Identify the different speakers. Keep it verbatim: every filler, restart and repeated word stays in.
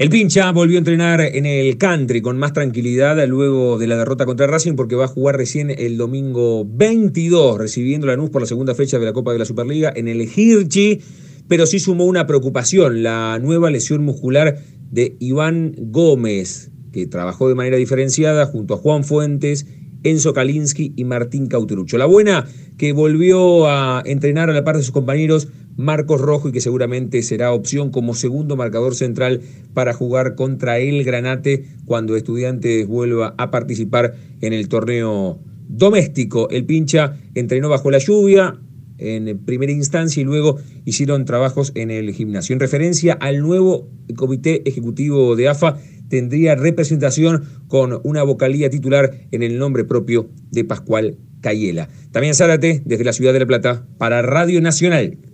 Speaker 1: El Pincha volvió a entrenar en el country con más tranquilidad luego de la derrota contra Racing, porque va a jugar recién el domingo veintidós, recibiendo la Lanús por la segunda fecha de la Copa de la Superliga en el Hirschi, pero sí sumó una preocupación: la nueva lesión muscular de Iván Gómez, que trabajó de manera diferenciada junto a Juan Fuentes, Enzo Kalinski y Martín Cauterucho. La buena, que volvió a entrenar a la par de sus compañeros Marcos Rojo, y que seguramente será opción como segundo marcador central para jugar contra el Granate cuando Estudiantes vuelva a participar en el torneo doméstico. El Pincha entrenó bajo la lluvia en primera instancia y luego hicieron trabajos en el gimnasio. En referencia al nuevo comité ejecutivo de A F A, tendría representación con una vocalía titular en el nombre propio de Pascual Cayela. También Zárate, desde la ciudad de La Plata, para Radio Nacional.